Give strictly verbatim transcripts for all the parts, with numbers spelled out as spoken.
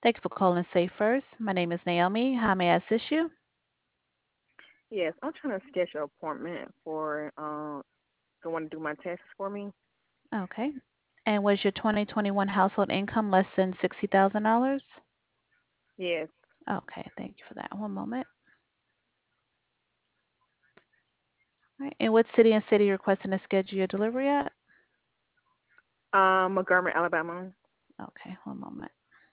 Thanks for calling Safe First. My name is Naomi. How may I assist you? Yes, I'm trying to schedule an appointment for um someone to do my tests for me. Okay. And was your twenty twenty-one household income less than sixty thousand dollars? Yes. Okay, thank you for that. One moment. All right. In what city and city you're requesting to schedule your delivery at? Um, Montgomery, Alabama. Okay, one moment.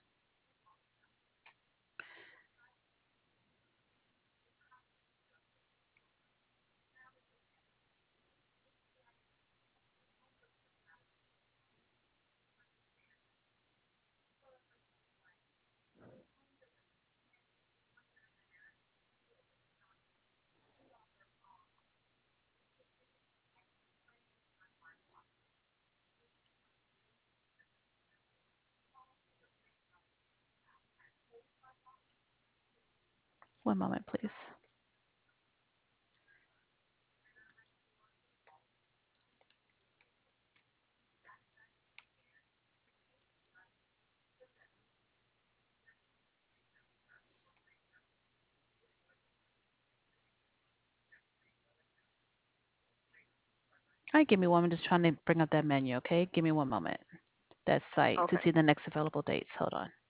One moment, please. All right, give me one. I'm just trying to bring up that menu, okay? Give me one moment. That site to Okay. see the next available dates. Hold on.